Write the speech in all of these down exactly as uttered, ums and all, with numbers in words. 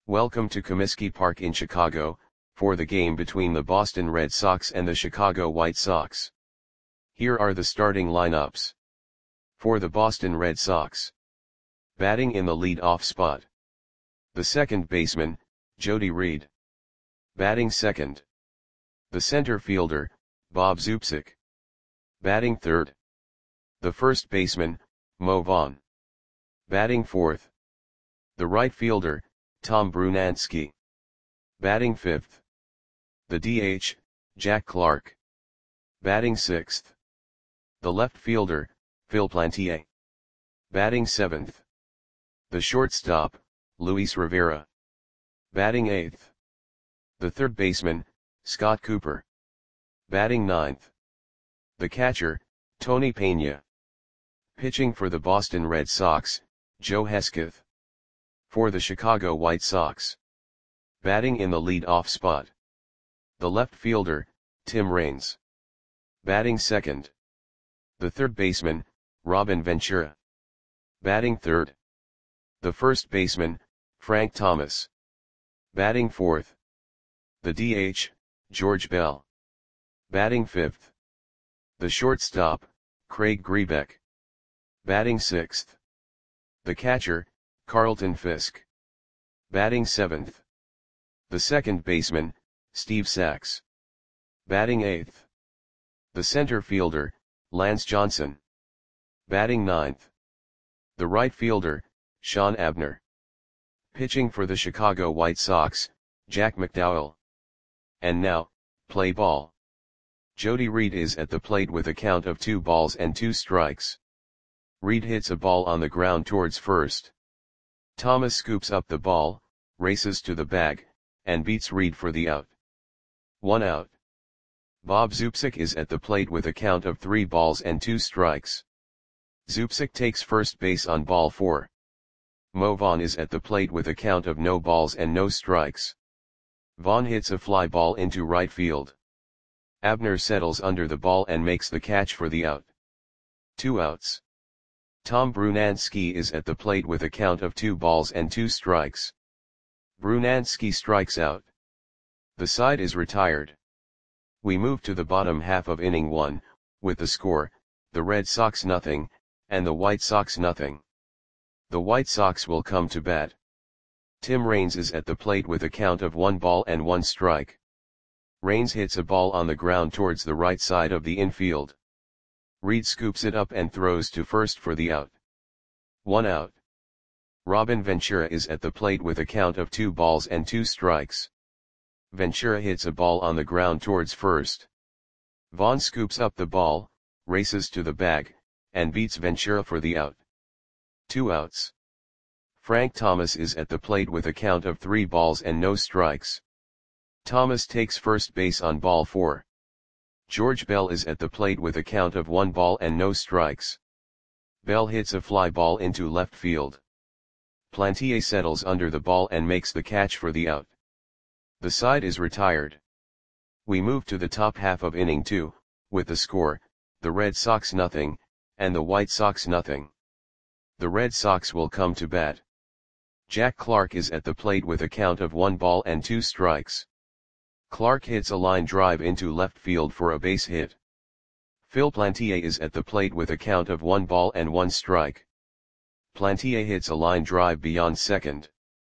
Welcome to Comiskey Park in Chicago, for the game between the Boston Red Sox and the Chicago White Sox. Here are the starting lineups. For the Boston Red Sox. Batting in the lead-off spot. The second baseman, Jody Reed. Batting second. The center fielder, Bob Zubcic. Batting third. The first baseman, Mo Vaughn. Batting fourth. The right fielder, Tom Brunansky. Batting fifth. The D H, Jack Clark. Batting sixth. The left fielder, Phil Plantier. Batting seventh. The shortstop, Luis Rivera. Batting eighth. The third baseman, Scott Cooper. Batting ninth. The catcher, Tony Pena. Pitching for the Boston Red Sox, Joe Hesketh. For the Chicago White Sox. Batting in the lead-off spot. The left fielder, Tim Raines. Batting second. The third baseman, Robin Ventura. Batting third. The first baseman, Frank Thomas. Batting fourth. The D H, George Bell. Batting fifth. The shortstop, Craig Grebeck. Batting sixth. The catcher, Carlton Fisk. Batting seventh. The second baseman, Steve Sax. Batting eighth. The center fielder, Lance Johnson. Batting ninth. The right fielder, Sean Abner. Pitching for the Chicago White Sox, Jack McDowell. And now, play ball. Jody Reed is at the plate with a count of two balls and two strikes. Reed hits a ball on the ground towards first. Thomas scoops up the ball, races to the bag, and beats Reed for the out. One out. Bob Zubcic is at the plate with a count of three balls and two strikes. Zubcic takes first base on ball four. Mo Vaughn is at the plate with a count of no balls and no strikes. Vaughn hits a fly ball into right field. Abner settles under the ball and makes the catch for the out. Two outs. Tom Brunansky is at the plate with a count of two balls and two strikes. Brunansky strikes out. The side is retired. We move to the bottom half of inning one, with the score, the Red Sox nothing, and the White Sox nothing. The White Sox will come to bat. Tim Raines is at the plate with a count of one ball and one strike. Raines hits a ball on the ground towards the right side of the infield. Reed scoops it up and throws to first for the out. One out. Robin Ventura is at the plate with a count of two balls and two strikes. Ventura hits a ball on the ground towards first. Vaughn scoops up the ball, races to the bag, and beats Ventura for the out. Two outs. Frank Thomas is at the plate with a count of three balls and no strikes. Thomas takes first base on ball four. George Bell is at the plate with a count of one ball and no strikes. Bell hits a fly ball into left field. Plantier settles under the ball and makes the catch for the out. The side is retired. We move to the top half of inning two, with the score, the Red Sox nothing, and the White Sox nothing. The Red Sox will come to bat. Jack Clark is at the plate with a count of one ball and two strikes. Clark hits a line drive into left field for a base hit. Phil Plantier is at the plate with a count of one ball and one strike. Plantier hits a line drive beyond second.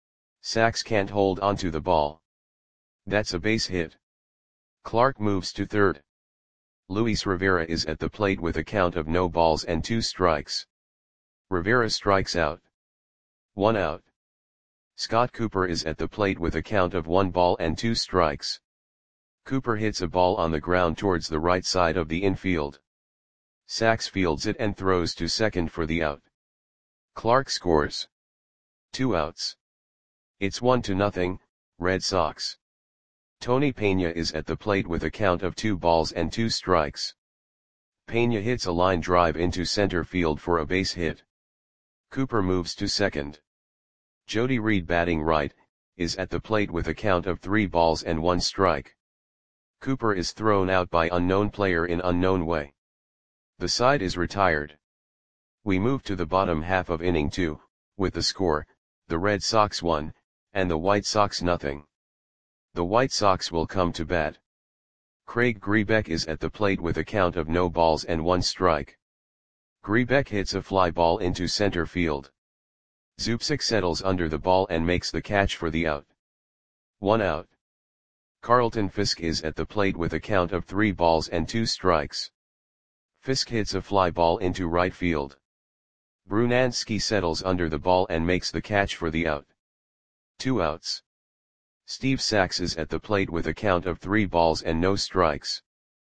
Sax can't hold onto the ball. That's a base hit. Clark moves to third. Luis Rivera is at the plate with a count of no balls and two strikes. Rivera strikes out. One out. Scott Cooper is at the plate with a count of one ball and two strikes. Cooper hits a ball on the ground towards the right side of the infield. Sax fields it and throws to second for the out. Clark scores. Two outs. It's one to nothing, Red Sox. Tony Pena is at the plate with a count of two balls and two strikes. Pena hits a line drive into center field for a base hit. Cooper moves to second. Jody Reed, batting right, is at the plate with a count of three balls and one strike. Cooper is thrown out by unknown player in unknown way. The side is retired. We move to the bottom half of inning two, with the score, the Red Sox one, and the White Sox nothing. The White Sox will come to bat. Craig Grebeck is at the plate with a count of no balls and one strike. Grebeck hits a fly ball into center field. Zubcic settles under the ball and makes the catch for the out. One out. Carlton Fisk is at the plate with a count of three balls and two strikes. Fisk hits a fly ball into right field. Brunansky settles under the ball and makes the catch for the out. Two outs. Steve Sax is at the plate with a count of three balls and no strikes.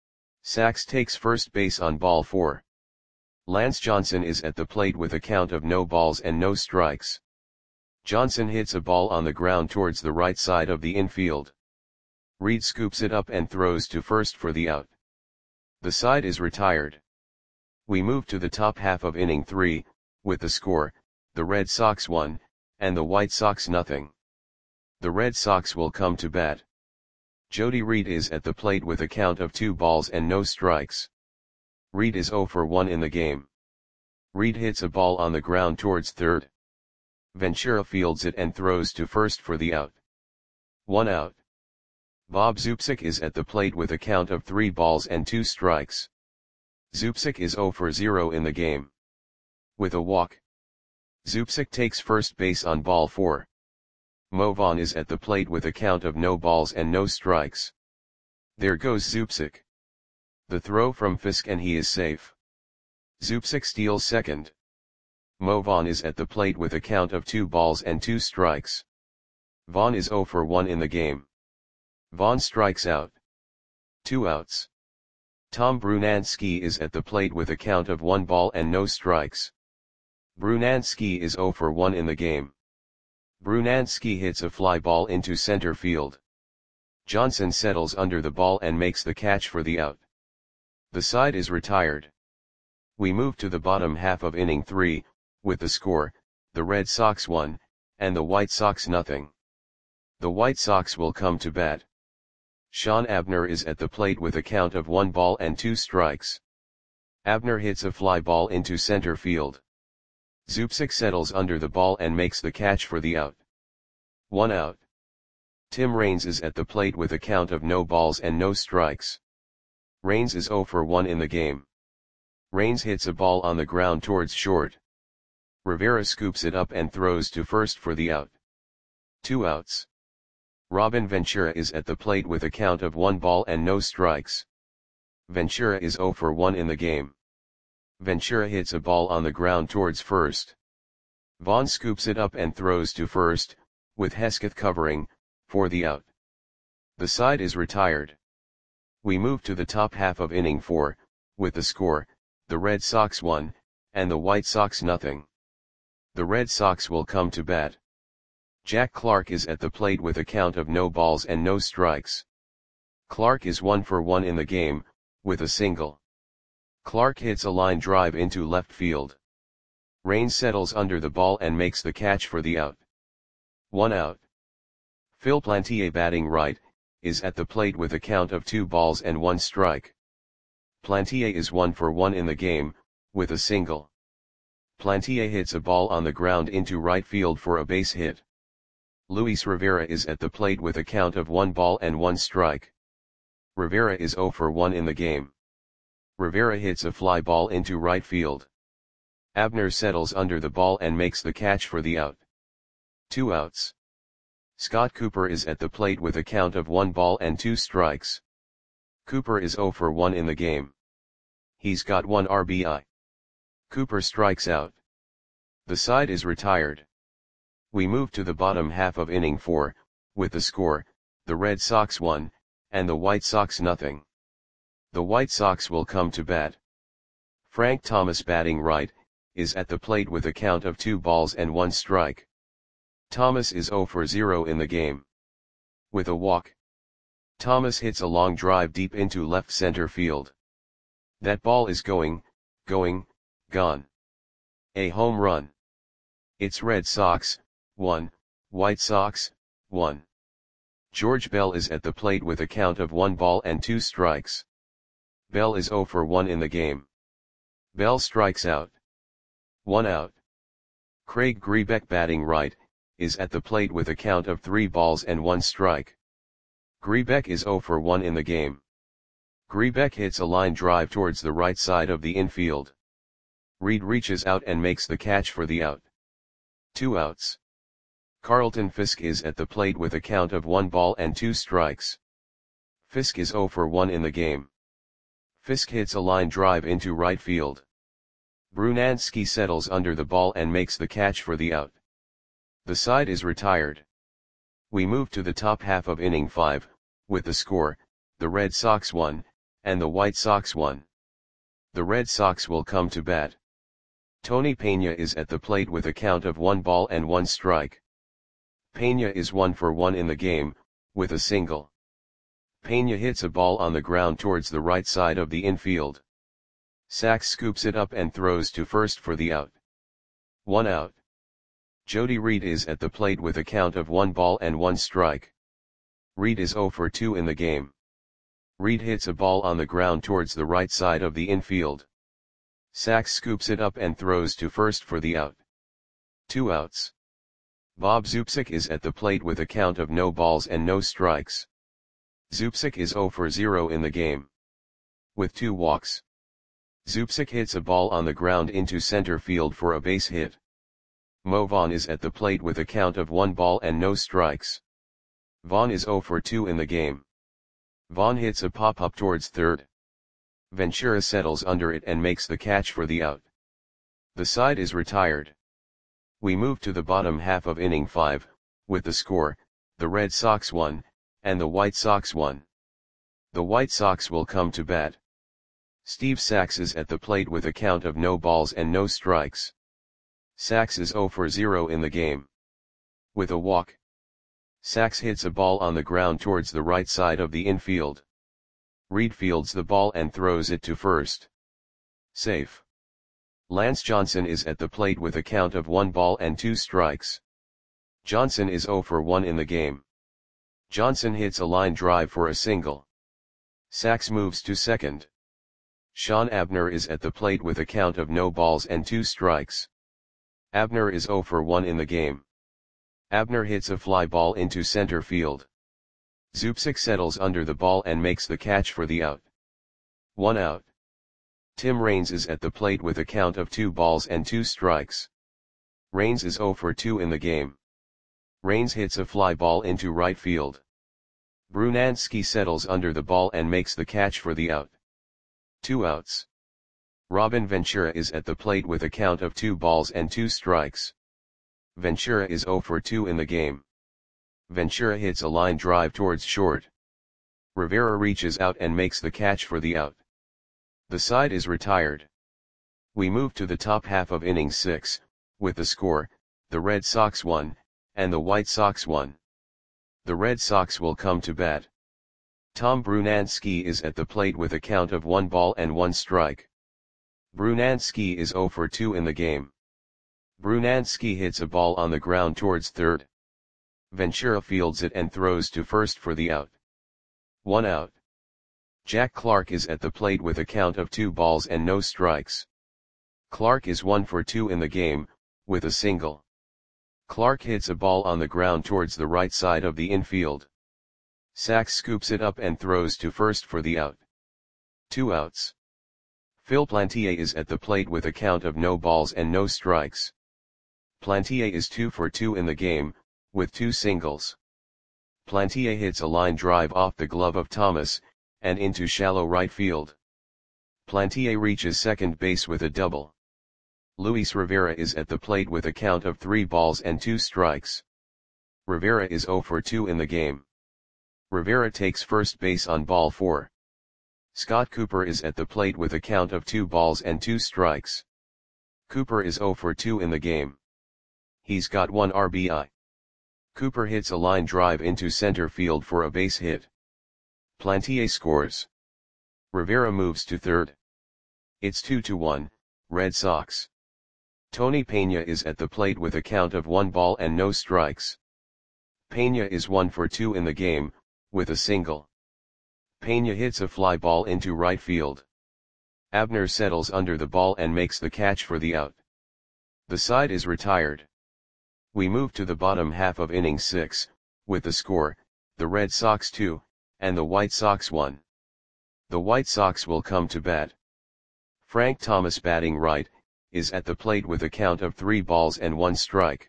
Sax takes first base on ball four. Lance Johnson is at the plate with a count of no balls and no strikes. Johnson hits a ball on the ground towards the right side of the infield. Reed scoops it up and throws to first for the out. The side is retired. We move to the top half of inning three, with the score, the Red Sox one, and the White Sox nothing. The Red Sox will come to bat. Jody Reed is at the plate with a count of two balls and no strikes. Reed is zero for one in the game. Reed hits a ball on the ground towards third. Ventura fields it and throws to first for the out. One out. Bob Zubcic is at the plate with a count of three balls and two strikes. Zubcic is zero for zero in the game. With a walk. Zubcic takes first base on ball four. Mo Vaughn is at the plate with a count of no balls and no strikes. There goes Zubcic. The throw from Fisk and he is safe. Zubcic steals second. Mo Vaughn is at the plate with a count of two balls and two strikes. Vaughn is zero for one in the game. Vaughn strikes out. Two outs. Tom Brunansky is at the plate with a count of one ball and no strikes. Brunansky is zero for one in the game. Brunansky hits a fly ball into center field. Johnson settles under the ball and makes the catch for the out. The side is retired. We move to the bottom half of inning three, with the score, the Red Sox one, and the White Sox nothing. The White Sox will come to bat. Sean Abner is at the plate with a count of one ball and two strikes. Abner hits a fly ball into center field. Zubcic settles under the ball and makes the catch for the out. One out. Tim Raines is at the plate with a count of no balls and no strikes. Raines is zero for one in the game. Raines hits a ball on the ground towards short. Rivera scoops it up and throws to first for the out. Two outs. Robin Ventura is at the plate with a count of one ball and no strikes. Ventura is zero for one in the game. Ventura hits a ball on the ground towards first. Vaughn scoops it up and throws to first, with Hesketh covering, for the out. The side is retired. We move to the top half of inning four, with the score, the Red Sox one, and the White Sox nothing. The Red Sox will come to bat. Jack Clark is at the plate with a count of no balls and no strikes. Clark is one for one in the game, with a single. Clark hits a line drive into left field. Raines settles under the ball and makes the catch for the out. One out. Phil Plantier, batting right, is at the plate with a count of two balls and one strike. Plantier is one for one in the game, with a single. Plantier hits a ball on the ground into right field for a base hit. Luis Rivera is at the plate with a count of one ball and one strike. Rivera is zero for one in the game. Rivera hits a fly ball into right field. Abner settles under the ball and makes the catch for the out. Two outs. Scott Cooper is at the plate with a count of one ball and two strikes. Cooper is zero for one in the game. He's got one R B I. Cooper strikes out. The side is retired. We move to the bottom half of inning four, with the score, the Red Sox one, and the White Sox nothing. The White Sox will come to bat. Frank Thomas, batting right, is at the plate with a count of two balls and one strike. Thomas is zero for zero in the game. With a walk. Thomas hits a long drive deep into left center field. That ball is going, going, gone. A home run. It's Red Sox, one, White Sox, one. George Bell is at the plate with a count of one ball and two strikes. Bell is zero for one in the game. Bell strikes out. One out. Craig Grebeck, batting right, is at the plate with a count of three balls and one strike. Grebeck is zero for one in the game. Grebeck hits a line drive towards the right side of the infield. Reed reaches out and makes the catch for the out. Two outs. Carlton Fisk is at the plate with a count of one ball and two strikes. Fisk is zero for one in the game. Fisk hits a line drive into right field. Brunansky settles under the ball and makes the catch for the out. The side is retired. We move to the top half of inning five, with the score, the Red Sox won, and the White Sox won. The Red Sox will come to bat. Tony Peña is at the plate with a count of one ball and one strike. Peña is one for one in the game, with a single. Peña hits a ball on the ground towards the right side of the infield. Sachs scoops it up and throws to first for the out. One out. Jody Reed is at the plate with a count of one ball and one strike. Reed is zero for two in the game. Reed hits a ball on the ground towards the right side of the infield. Sachs scoops it up and throws to first for the out. Two outs. Bob Zubcic is at the plate with a count of no balls and no strikes. Zubcic is zero for zero in the game. With two walks. Zubcic hits a ball on the ground into center field for a base hit. Mo Vaughn is at the plate with a count of one ball and no strikes. Vaughn is zero for two in the game. Vaughn hits a pop-up towards third. Ventura settles under it and makes the catch for the out. The side is retired. We move to the bottom half of inning five, with the score, the Red Sox won, and the White Sox won. The White Sox will come to bat. Steve Sachs is at the plate with a count of no balls and no strikes. Sachs is zero for zero in the game. With a walk. Sachs hits a ball on the ground towards the right side of the infield. Reed fields the ball and throws it to first. Safe. Lance Johnson is at the plate with a count of one ball and two strikes. Johnson is zero for one in the game. Johnson hits a line drive for a single. Sachs moves to second. Sean Abner is at the plate with a count of no balls and two strikes. Abner is zero for one in the game. Abner hits a fly ball into center field. Zubcic settles under the ball and makes the catch for the out. One out. Tim Raines is at the plate with a count of two balls and two strikes. Raines is zero for two in the game. Raines hits a fly ball into right field. Brunansky settles under the ball and makes the catch for the out. Two outs. Robin Ventura is at the plate with a count of two balls and two strikes. Ventura is zero for two in the game. Ventura hits a line drive towards short. Rivera reaches out and makes the catch for the out. The side is retired. We move to the top half of inning six, with the score, the Red Sox won, and the White Sox won. The Red Sox will come to bat. Tom Brunansky is at the plate with a count of one ball and one strike. Brunansky is zero for two in the game. Brunansky hits a ball on the ground towards third. Ventura fields it and throws to first for the out. One out. Jack Clark is at the plate with a count of two balls and no strikes. Clark is one for two in the game, with a single. Clark hits a ball on the ground towards the right side of the infield. Sachs scoops it up and throws to first for the out. Two outs. Phil Plantier is at the plate with a count of no balls and no strikes. Plantier is two for two in the game, with two singles. Plantier hits a line drive off the glove of Thomas, and into shallow right field. Plantier reaches second base with a double. Luis Rivera is at the plate with a count of three balls and two strikes. Rivera is zero for two in the game. Rivera takes first base on ball four. Scott Cooper is at the plate with a count of two balls and two strikes. Cooper is zero for two in the game. He's got one R B I. Cooper hits a line drive into center field for a base hit. Plantier scores. Rivera moves to third. It's two to one, Red Sox. Tony Peña is at the plate with a count of one ball and no strikes. Peña is one for two in the game, with a single. Peña hits a fly ball into right field. Abner settles under the ball and makes the catch for the out. The side is retired. We move to the bottom half of inning six, with the score, the Red Sox two, and the White Sox one. The White Sox will come to bat. Frank Thomas, batting right, is at the plate with a count of three balls and one strike.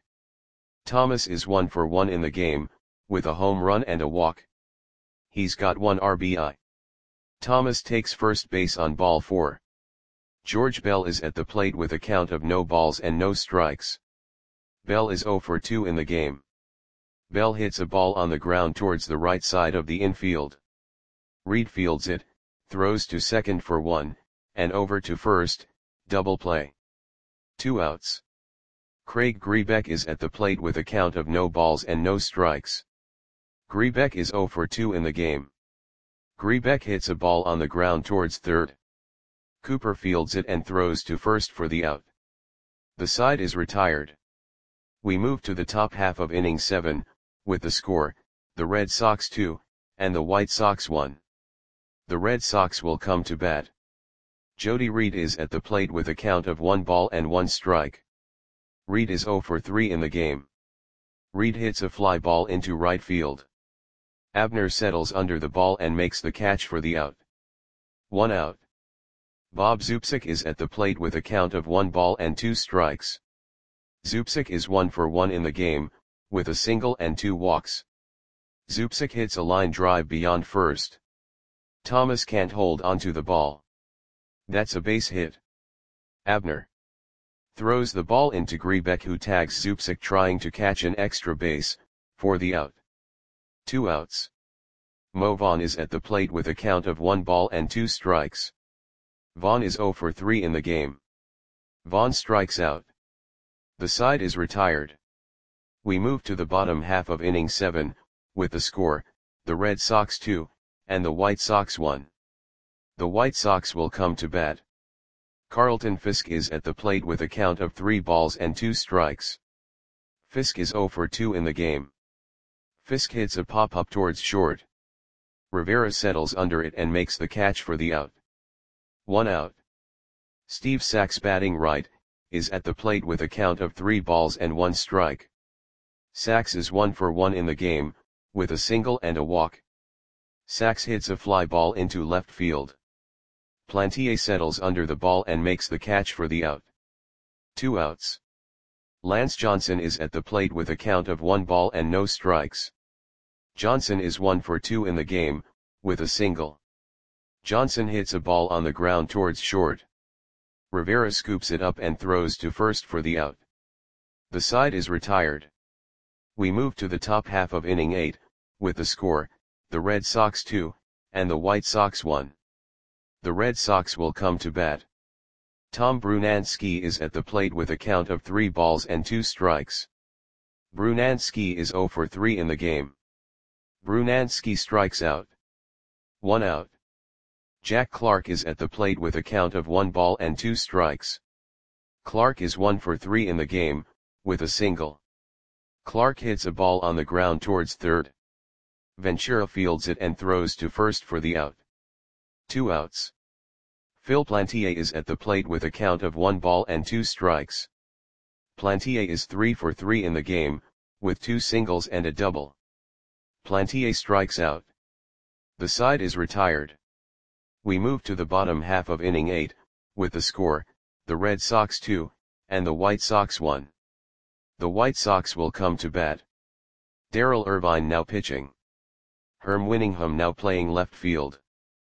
Thomas is one for one in the game, with a home run and a walk. He's got one R B I. Thomas takes first base on ball four. George Bell is at the plate with a count of no balls and no strikes. Bell is zero for two in the game. Bell hits a ball on the ground towards the right side of the infield. Reed fields it, throws to second for one, and over to first, double play. Two outs. Craig Grebeck is at the plate with a count of no balls and no strikes. Grebeck is zero for two in the game. Grebeck hits a ball on the ground towards third. Cooper fields it and throws to first for the out. The side is retired. We move to the top half of inning seven, with the score, the Red Sox two, and the White Sox one. The Red Sox will come to bat. Jody Reed is at the plate with a count of one ball and one strike. Reed is zero for three in the game. Reed hits a fly ball into right field. Abner settles under the ball and makes the catch for the out. One out. Bob Zubcic is at the plate with a count of one ball and two strikes. Zubcic is one for one in the game, with a single and two walks. Zubcic hits a line drive beyond first. Thomas can't hold onto the ball. That's a base hit. Abner throws the ball into Grebeck, who tags Zubcic trying to catch an extra base, for the out. Two outs. Mo Vaughn is at the plate with a count of one ball and two strikes. Vaughn is zero for three in the game. Vaughn strikes out. The side is retired. We move to the bottom half of inning seven, with the score, the Red Sox two, and the White Sox one. The White Sox will come to bat. Carlton Fisk is at the plate with a count of three balls and two strikes. Fisk is zero for two in the game. Fisk hits a pop-up towards short. Rivera settles under it and makes the catch for the out. One out. Steve Sax, batting right, is at the plate with a count of three balls and one strike. Sax is one for one in the game, with a single and a walk. Sax hits a fly ball into left field. Plantier settles under the ball and makes the catch for the out. Two outs. Lance Johnson is at the plate with a count of one ball and no strikes. Johnson is one for two in the game, with a single. Johnson hits a ball on the ground towards short. Rivera scoops it up and throws to first for the out. The side is retired. We move to the top half of inning eight, with the score, the Red Sox two, and the White Sox one. The Red Sox will come to bat. Tom Brunansky is at the plate with a count of three balls and two strikes. Brunansky is zero for three in the game. Brunansky strikes out. One out. Jack Clark is at the plate with a count of one ball and two strikes. Clark is one for three in the game, with a single. Clark hits a ball on the ground towards third. Ventura fields it and throws to first for the out. Two outs. Phil Plantier is at the plate with a count of one ball and two strikes. Plantier is three for three in the game, with two singles and a double. Plantier strikes out. The side is retired. We move to the bottom half of inning eight, with the score, the Red Sox two, and the White Sox one. The White Sox will come to bat. Darrell Irvine now pitching. Herm Winningham now playing left field.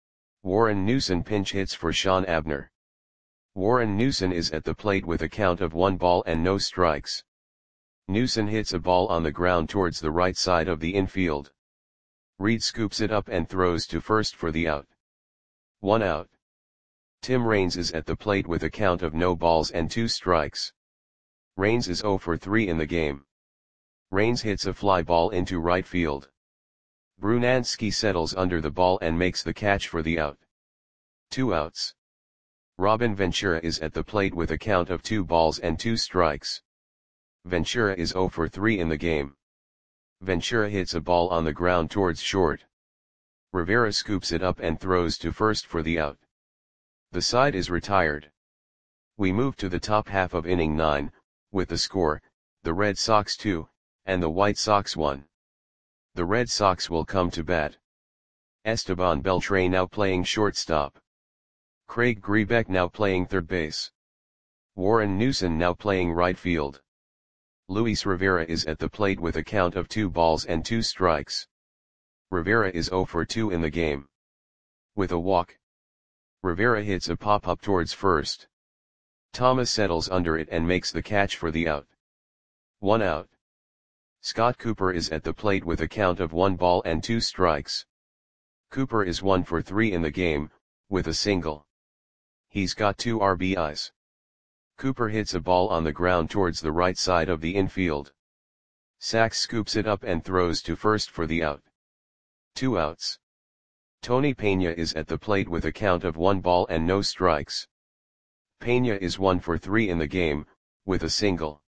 Warren Newson pinch hits for Sean Abner. Warren Newson is at the plate with a count of one ball and no strikes. Newson hits a ball on the ground towards the right side of the infield. Reed scoops it up and throws to first for the out. One out. Tim Raines is at the plate with a count of no balls and two strikes. Raines is zero for three in the game. Raines hits a fly ball into right field. Brunansky settles under the ball and makes the catch for the out. Two outs. Robin Ventura is at the plate with a count of two balls and two strikes. Ventura is zero for three in the game. Ventura hits a ball on the ground towards short. Rivera scoops it up and throws to first for the out. The side is retired. We move to the top half of inning nine, with the score, the Red Sox two, and the White Sox one. The Red Sox will come to bat. Esteban Beltre now playing shortstop. Craig Grebeck now playing third base. Warren Newson now playing right field. Luis Rivera is at the plate with a count of two balls and two strikes. Rivera is zero for two in the game. With a walk, Rivera hits a pop-up towards first. Thomas settles under it and makes the catch for the out. One out. Scott Cooper is at the plate with a count of one ball and two strikes. Cooper is one for three in the game, with a single. He's got two R B Is. Cooper hits a ball on the ground towards the right side of the infield. Sachs scoops it up and throws to first for the out. Two outs. Tony Peña is at the plate with a count of one ball and no strikes. Peña is one for three in the game, with a single.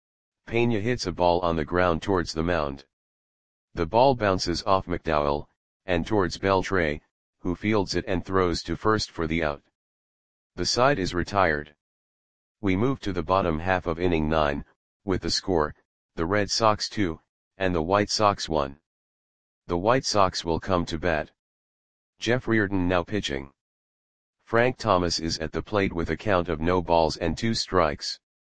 Peña hits a ball on the ground towards the mound. The ball bounces off McDowell, and towards Beltre, who fields it and throws to first for the out. The side is retired. We move to the bottom half of inning nine, with the score, the Red Sox two, and the White Sox one. The White Sox will come to bat. Jeff Reardon now pitching. Frank Thomas is at the plate with a count of no balls and two strikes.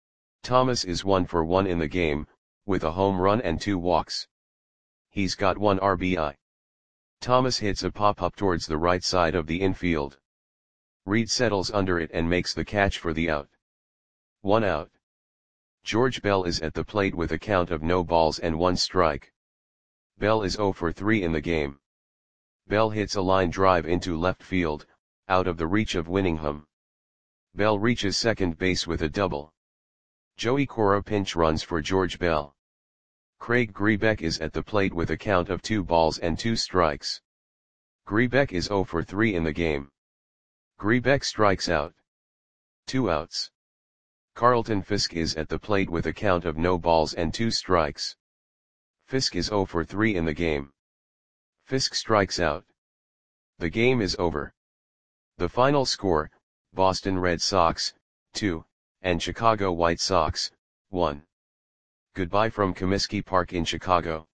Thomas is one for one in the game, with a home run and two walks. He's got one R B I. Thomas hits a pop-up towards the right side of the infield. Reed settles under it and makes the catch for the out. One out. George Bell is at the plate with a count of no balls and one strike. Bell is zero for three in the game. Bell hits a line drive into left field, out of the reach of Winningham. Bell reaches second base with a double. Joey Cora pinch runs for George Bell. Craig Grebeck is at the plate with a count of two balls and two strikes. Grebeck is zero for three in the game. Grebeck strikes out. Two outs. Carlton Fisk is at the plate with a count of no balls and two strikes. Fisk is zero for three in the game. Fisk strikes out. The game is over. The final score, Boston Red Sox, two, and Chicago White Sox, one. Goodbye from Comiskey Park in Chicago.